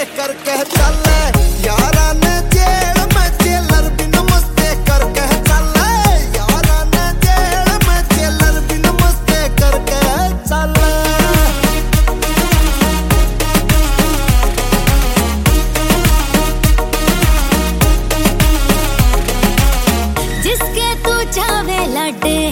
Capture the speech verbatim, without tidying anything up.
करके चल यारा ने जेल में जेलर भी नमस्ते करके चल यारा ने जेल में जेलर भी नमस्ते करके चल। जिसके तू चावे लड्डे